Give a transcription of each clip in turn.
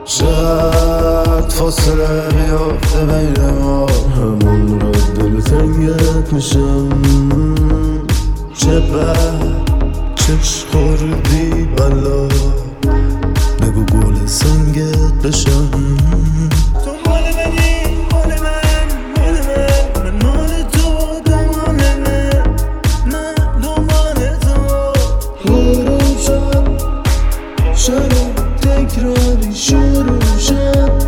شاید فاصله بیافته بین ما، همون را دل تنگت میشم. چه بد چش خوردی بلا، بگو گل سنگت بشم. تو مال منی، مال من مال تو، دنبال من دنبال تو. غروب شد تکراری شروع شد،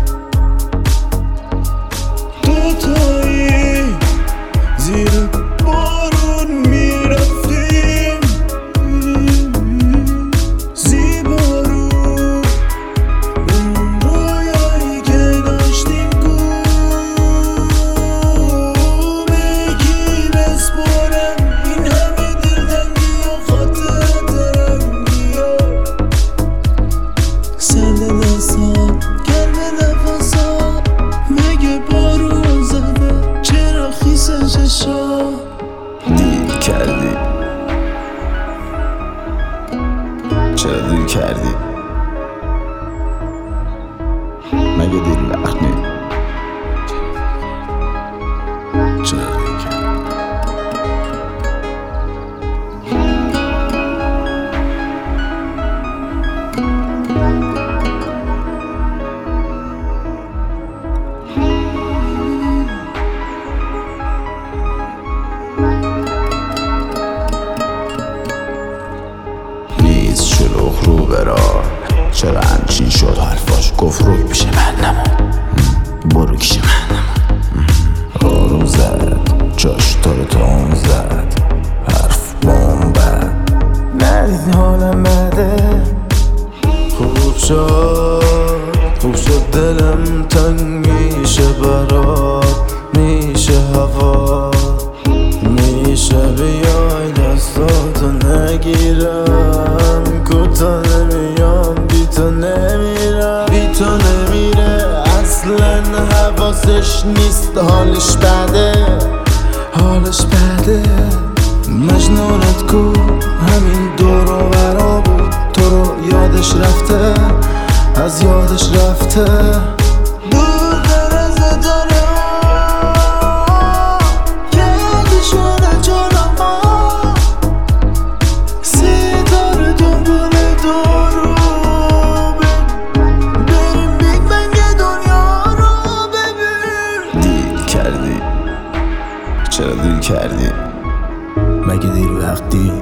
دوتایی زیر بارون میرفتیم. زیبارو اون رویایی که داشتیم کو، بگی بسپارم این همه دلتنگی و خاطرت رنگی ها. سرد دستات گرم نفسات، مگه بارون زده چرا خیس چشا. دیر کردی، چرا دیر کردی؟ مگه دیر وقت نی؟ چرا دیر کردی؟ نیست شلوغ رو برا، چرا همچین شد حرفاش گفت روی پیش من نمون، برو کیش من نمون. آروم زد جاش تون زد، حرف بام بد ندید حالم بده. خوب شد دلم تنگ میشه برات، میشه هوا، میشه بیای دستاتو نگیرم. کوتا نمیام بی تو نمیرم، بی تو نمیره اصلا حواسش نیست. حالش بده مجنونت کو، همین دور و برا بود. تو رو یادش رفته، از یادش رفته. دور از داره یکیشونه جلو ما، ستاره دنبال دارو. بریم بیگ بنگ دنیا رو ببین. دیر کردی، چرا دیر کردی؟ مگه دیر وقتی؟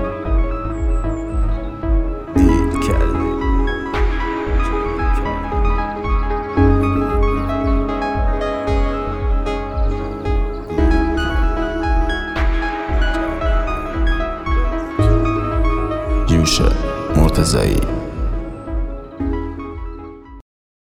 دیر کردی. جوشه مرتضایی